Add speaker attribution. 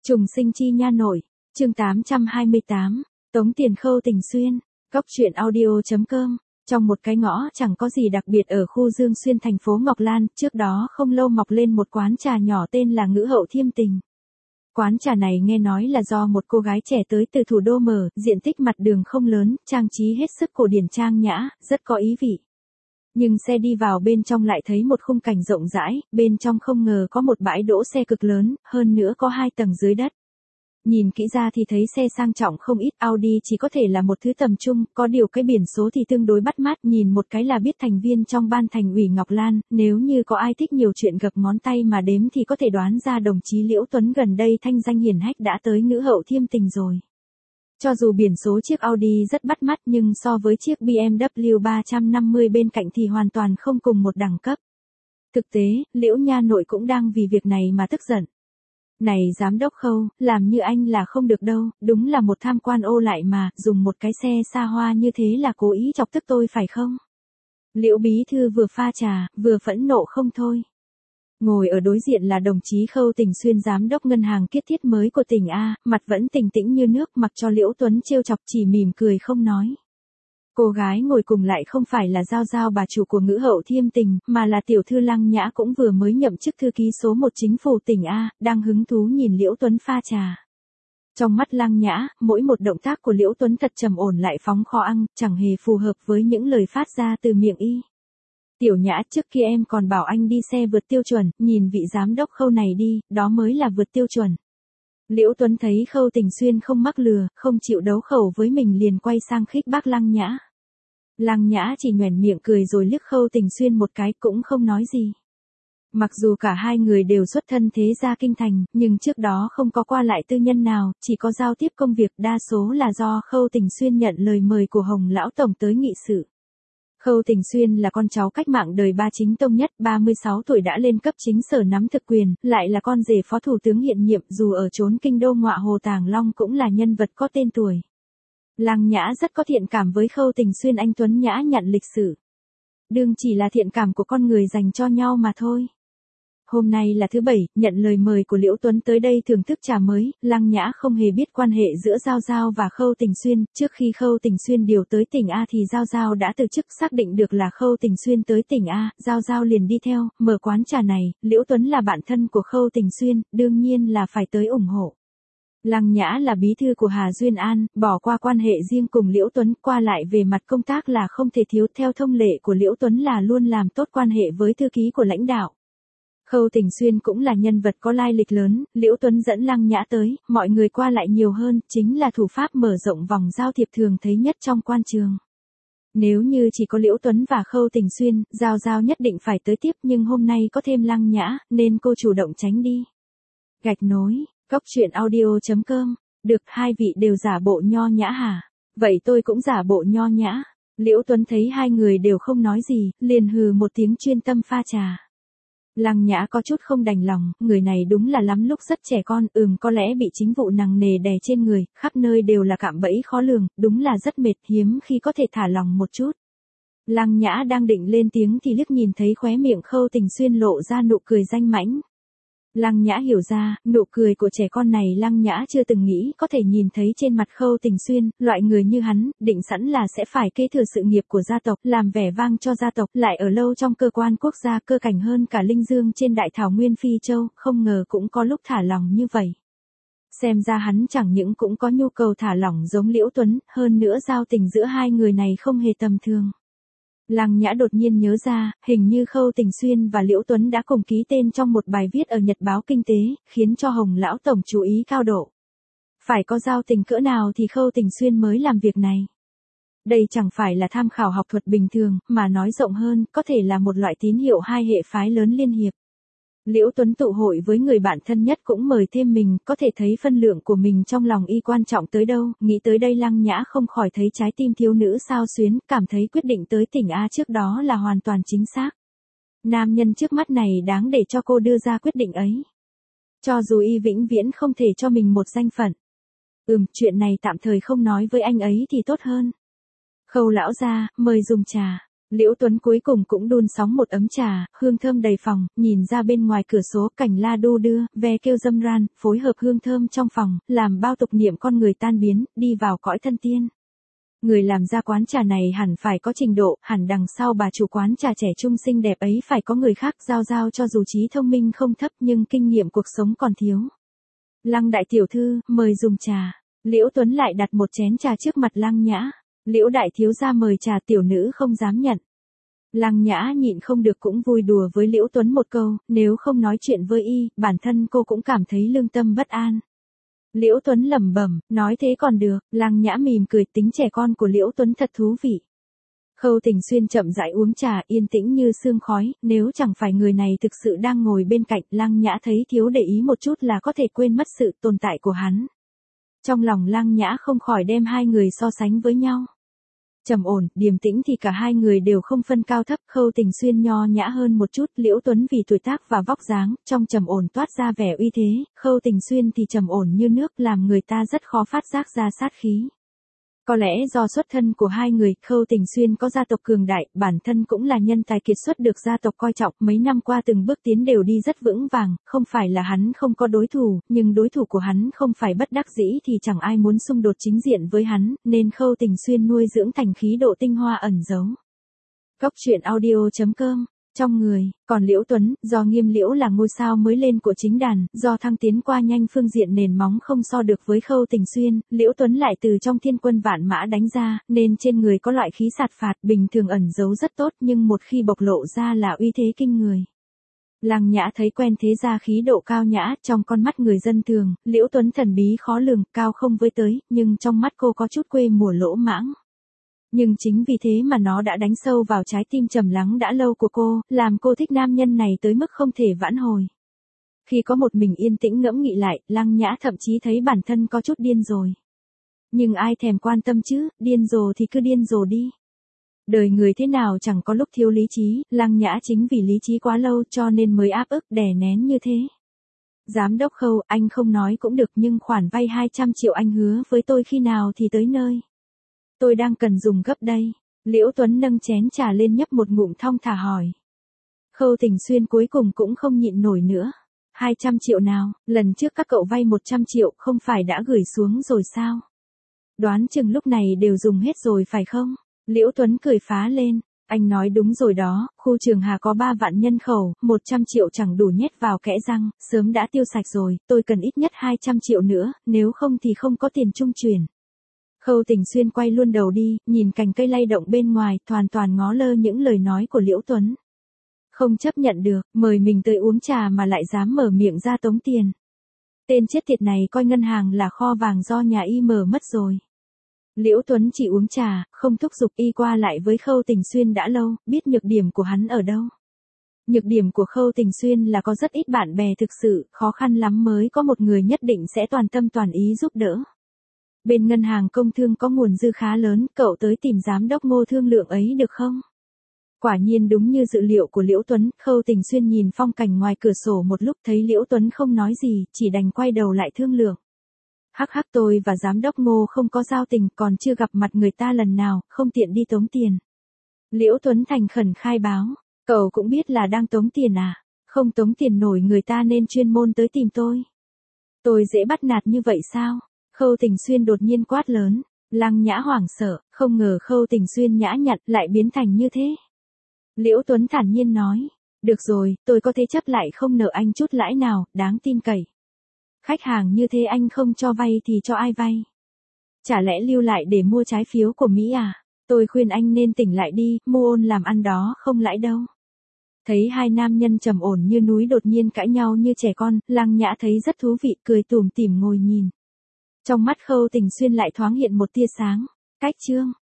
Speaker 1: Trùng sinh chi nha nội, chương 828, tống tiền Khâu Tình Xuyên, Cóc truyện audio.com. Trong một cái ngõ chẳng có gì đặc biệt ở khu Dương Xuyên thành phố Ngọc Lan, trước đó không lâu mọc lên một quán trà nhỏ tên là Ngữ Hậu Thiêm Tình. Quán trà này nghe nói là do một cô gái trẻ tới từ thủ đô mở, diện tích mặt đường không lớn, trang trí hết sức cổ điển trang nhã, rất có ý vị. Nhưng xe đi vào bên trong lại thấy một khung cảnh rộng rãi, bên trong không ngờ có một bãi đỗ xe cực lớn, hơn nữa có 2 tầng dưới đất. Nhìn kỹ ra thì thấy xe sang trọng không ít, Audi chỉ có thể là một thứ tầm trung, có điều cái biển số thì tương đối bắt mắt, nhìn một cái là biết thành viên trong ban thành ủy Ngọc Lan, nếu như có ai thích nhiều chuyện gập ngón tay mà đếm thì có thể đoán ra đồng chí Liễu Tuấn gần đây thanh danh hiển hách đã tới Ngữ Hậu Thiêm Tình rồi. Cho dù biển số chiếc Audi rất bắt mắt nhưng so với chiếc BMW 350 bên cạnh thì hoàn toàn không cùng một đẳng cấp. Thực tế, Liễu nha nội cũng đang vì việc này mà tức giận. Này giám đốc Khâu, làm như anh là không được đâu, đúng là một tham quan ô lại mà, dùng một cái xe xa hoa như thế là cố ý chọc tức tôi phải không? Liễu bí thư vừa pha trà, vừa phẫn nộ không thôi. Ngồi ở đối diện là đồng chí Khâu Tình Xuyên giám đốc ngân hàng Kiết Thiết mới của tỉnh A, mặt vẫn tỉnh tĩnh như nước, mặc cho Liễu Tuấn trêu chọc chỉ mỉm cười không nói. Cô gái ngồi cùng lại không phải là Giao Giao bà chủ của Ngữ Hậu Thiêm Tình, mà là tiểu thư Lăng Nhã cũng vừa mới nhậm chức thư ký số 1 chính phủ tỉnh A, đang hứng thú nhìn Liễu Tuấn pha trà. Trong mắt Lăng Nhã, mỗi một động tác của Liễu Tuấn thật trầm ổn lại phóng khó ăn, chẳng hề phù hợp với những lời phát ra từ miệng y. Tiểu Nhã, trước kia em còn bảo anh đi xe vượt tiêu chuẩn, nhìn vị giám đốc Khâu này đi, đó mới là vượt tiêu chuẩn. Liễu Tuấn thấy Khâu Tình Xuyên không mắc lừa, không chịu đấu khẩu với mình liền quay sang khích bác Lăng Nhã. Lăng Nhã chỉ nhoẻn miệng cười rồi liếc Khâu Tình Xuyên một cái cũng không nói gì. Mặc dù cả hai người đều xuất thân thế gia kinh thành, nhưng trước đó không có qua lại tư nhân nào, chỉ có giao tiếp công việc, đa số là do Khâu Tình Xuyên nhận lời mời của Hồng Lão Tổng tới nghị sự. Khâu Tình Xuyên là con cháu cách mạng đời ba chính tông nhất, 36 tuổi đã lên cấp chính sở nắm thực quyền, lại là con rể phó thủ tướng hiện nhiệm, dù ở chốn kinh đô ngọa Hồ Tàng Long cũng là nhân vật có tên tuổi. Lăng Nhã rất có thiện cảm với Khâu Tình Xuyên, anh tuấn nhã nhặn lịch sự. Đương chỉ là thiện cảm của con người dành cho nhau mà thôi. Hôm nay là thứ Bảy, nhận lời mời của Liễu Tuấn tới đây thưởng thức trà mới, Lăng Nhã không hề biết quan hệ giữa Giao Giao và Khâu Tình Xuyên, trước khi Khâu Tình Xuyên điều tới tỉnh A thì Giao Giao đã từ chức, xác định được là Khâu Tình Xuyên tới tỉnh A, Giao Giao liền đi theo, mở quán trà này, Liễu Tuấn là bạn thân của Khâu Tình Xuyên, đương nhiên là phải tới ủng hộ. Lăng Nhã là bí thư của Hà Duyên An, bỏ qua quan hệ riêng cùng Liễu Tuấn, qua lại về mặt công tác là không thể thiếu, theo thông lệ của Liễu Tuấn là luôn làm tốt quan hệ với thư ký của lãnh đạo. Khâu Tình Xuyên cũng là nhân vật có lai lịch lớn, Liễu Tuấn dẫn Lăng Nhã tới, mọi người qua lại nhiều hơn, chính là thủ pháp mở rộng vòng giao thiệp thường thấy nhất trong quan trường. Nếu như chỉ có Liễu Tuấn và Khâu Tình Xuyên, Giao Giao nhất định phải tới tiếp, nhưng hôm nay có thêm Lăng Nhã, nên cô chủ động tránh đi. Gạch nối, Cóc truyện audio.com, được, hai vị đều giả bộ nho nhã hả? Vậy tôi cũng giả bộ nho nhã. Liễu Tuấn thấy hai người đều không nói gì, liền hừ một tiếng chuyên tâm pha trà. Lăng Nhã có chút không đành lòng, người này đúng là lắm lúc rất trẻ con, có lẽ bị chính vụ nặng nề đè trên người, khắp nơi đều là cạm bẫy khó lường, đúng là rất mệt, hiếm khi có thể thả lòng một chút. Lăng Nhã đang định lên tiếng thì liếc nhìn thấy khóe miệng Khâu Tình Xuyên lộ ra nụ cười danh mãnh. Lăng Nhã hiểu ra, nụ cười của trẻ con này Lăng Nhã chưa từng nghĩ có thể nhìn thấy trên mặt Khâu Tình Xuyên, loại người như hắn, định sẵn là sẽ phải kế thừa sự nghiệp của gia tộc, làm vẻ vang cho gia tộc, lại ở lâu trong cơ quan quốc gia, cơ cảnh hơn cả Linh Dương trên đại thảo nguyên Phi Châu, không ngờ cũng có lúc thả lỏng như vậy. Xem ra hắn chẳng những cũng có nhu cầu thả lỏng giống Liễu Tuấn, hơn nữa giao tình giữa hai người này không hề tầm thường. Lăng Nhã đột nhiên nhớ ra, hình như Khâu Tình Xuyên và Liễu Tuấn đã cùng ký tên trong một bài viết ở Nhật báo Kinh tế, khiến cho Hồng Lão Tổng chú ý cao độ. Phải có giao tình cỡ nào thì Khâu Tình Xuyên mới làm việc này. Đây chẳng phải là tham khảo học thuật bình thường, mà nói rộng hơn, có thể là một loại tín hiệu hai hệ phái lớn liên hiệp. Liễu Tuấn tụ hội với người bạn thân nhất cũng mời thêm mình, có thể thấy phân lượng của mình trong lòng y quan trọng tới đâu, nghĩ tới đây Lăng Nhã không khỏi thấy trái tim thiếu nữ xao xuyến, cảm thấy quyết định tới tỉnh A trước đó là hoàn toàn chính xác. Nam nhân trước mắt này đáng để cho cô đưa ra quyết định ấy. Cho dù y vĩnh viễn không thể cho mình một danh phận. Chuyện này tạm thời không nói với anh ấy thì tốt hơn. Khâu lão gia, mời dùng trà. Liễu Tuấn cuối cùng cũng đun sóng một ấm trà, hương thơm đầy phòng, nhìn ra bên ngoài cửa sổ cảnh la đu đưa, ve kêu râm ran, phối hợp hương thơm trong phòng, làm bao tục niệm con người tan biến, đi vào cõi thân tiên. Người làm ra quán trà này hẳn phải có trình độ, hẳn đằng sau bà chủ quán trà trẻ trung xinh đẹp ấy phải có người khác giao cho dù trí thông minh không thấp nhưng kinh nghiệm cuộc sống còn thiếu. Lăng đại tiểu thư, mời dùng trà. Liễu Tuấn lại đặt một chén trà trước mặt Lăng Nhã. Liễu đại thiếu gia mời trà, tiểu nữ không dám nhận. Lăng Nhã nhịn không được cũng vui đùa với Liễu Tuấn một câu, nếu không nói chuyện với y, bản thân cô cũng cảm thấy lương tâm bất an. Liễu Tuấn lẩm bẩm, nói thế còn được. Lăng Nhã mỉm cười, tính trẻ con của Liễu Tuấn thật thú vị. Khâu Tình Xuyên chậm rãi uống trà, yên tĩnh như sương khói, nếu chẳng phải người này thực sự đang ngồi bên cạnh, Lăng Nhã thấy thiếu để ý một chút là có thể quên mất sự tồn tại của hắn. Trong lòng Lăng Nhã không khỏi đem hai người so sánh với nhau. Trầm ổn, điềm tĩnh thì cả hai người đều không phân cao thấp, Khâu Tình Xuyên nho nhã hơn một chút, Liễu Tuấn vì tuổi tác và vóc dáng, trong trầm ổn toát ra vẻ uy thế, Khâu Tình Xuyên thì trầm ổn như nước, làm người ta rất khó phát giác ra sát khí. Có lẽ do xuất thân của hai người, Khâu Tình Xuyên có gia tộc cường đại, bản thân cũng là nhân tài kiệt xuất được gia tộc coi trọng, mấy năm qua từng bước tiến đều đi rất vững vàng, không phải là hắn không có đối thủ, nhưng đối thủ của hắn không phải bất đắc dĩ thì chẳng ai muốn xung đột chính diện với hắn, nên Khâu Tình Xuyên nuôi dưỡng thành khí độ tinh hoa ẩn giấu. Góc truyện audio.com Trong người, còn Liễu Tuấn, do Nghiêm Liễu là ngôi sao mới lên của chính đàn, do thăng tiến qua nhanh phương diện nền móng không so được với Khâu Tình Xuyên, Liễu Tuấn lại từ trong thiên quân vạn mã đánh ra, nên trên người có loại khí sạt phạt bình thường ẩn giấu rất tốt nhưng một khi bộc lộ ra là uy thế kinh người. Lăng Nhã thấy quen thế ra khí độ cao nhã, trong con mắt người dân thường, Liễu Tuấn thần bí khó lường, cao không với tới, nhưng trong mắt cô có chút quê mùa lỗ mãng. Nhưng chính vì thế mà nó đã đánh sâu vào trái tim trầm lắng đã lâu của cô, làm cô thích nam nhân này tới mức không thể vãn hồi. Khi có một mình yên tĩnh ngẫm nghĩ lại, Lăng Nhã thậm chí thấy bản thân có chút điên rồi. Nhưng ai thèm quan tâm chứ, điên rồ thì cứ điên rồ đi. Đời người thế nào chẳng có lúc thiếu lý trí, Lăng Nhã chính vì lý trí quá lâu cho nên mới áp ức đè nén như thế. Giám đốc Khâu, anh không nói cũng được nhưng khoản vay 200 triệu anh hứa với tôi khi nào thì tới nơi. Tôi đang cần dùng gấp đây. Liễu Tuấn nâng chén trà lên nhấp một ngụm thong thả hỏi. Khâu Tình Xuyên cuối cùng cũng không nhịn nổi nữa. 200 triệu nào, lần trước các cậu vay 100 triệu không phải đã gửi xuống rồi sao? Đoán chừng lúc này đều dùng hết rồi phải không? Liễu Tuấn cười phá lên. Anh nói đúng rồi đó, khu Trường Hà có 3 vạn nhân khẩu, 100 triệu chẳng đủ nhét vào kẽ răng, sớm đã tiêu sạch rồi, tôi cần ít nhất 200 triệu nữa, nếu không thì không có tiền trung chuyển. Khâu Tình Xuyên quay luôn đầu đi, nhìn cành cây lay động bên ngoài, hoàn toàn ngó lơ những lời nói của Liễu Tuấn. Không chấp nhận được, mời mình tới uống trà mà lại dám mở miệng ra tống tiền. Tên chết tiệt này coi ngân hàng là kho vàng do nhà y mở mất rồi. Liễu Tuấn chỉ uống trà, không thúc giục, y qua lại với Khâu Tình Xuyên đã lâu, biết nhược điểm của hắn ở đâu. Nhược điểm của Khâu Tình Xuyên là có rất ít bạn bè thực sự, khó khăn lắm mới có một người nhất định sẽ toàn tâm toàn ý giúp đỡ. Bên ngân hàng công thương có nguồn dư khá lớn, cậu tới tìm giám đốc Ngô thương lượng ấy được không? Quả nhiên đúng như dự liệu của Liễu Tuấn, Khâu Tình Xuyên nhìn phong cảnh ngoài cửa sổ một lúc thấy Liễu Tuấn không nói gì, chỉ đành quay đầu lại thương lượng. Hắc hắc, tôi và giám đốc Ngô không có giao tình, còn chưa gặp mặt người ta lần nào, không tiện đi tống tiền. Liễu Tuấn thành khẩn khai báo, cậu cũng biết là đang tống tiền à, không tống tiền nổi người ta nên chuyên môn tới tìm tôi. Tôi dễ bắt nạt như vậy sao? Khâu Tình Xuyên đột nhiên quát lớn, Lăng Nhã hoảng sợ, không ngờ Khâu Tình Xuyên nhã nhặn lại biến thành như thế. Liễu Tuấn thản nhiên nói, được rồi, tôi có thể chấp lại không nợ anh chút lãi nào, đáng tin cậy. Khách hàng như thế anh không cho vay thì cho ai vay? Chả lẽ lưu lại để mua trái phiếu của Mỹ à? Tôi khuyên anh nên tỉnh lại đi, mua ôn làm ăn đó không lãi đâu. Thấy hai nam nhân trầm ổn như núi đột nhiên cãi nhau như trẻ con, Lăng Nhã thấy rất thú vị, cười tủm tỉm ngồi nhìn. Trong mắt Khâu Tình Xuyên lại thoáng hiện một tia sáng. Cách chương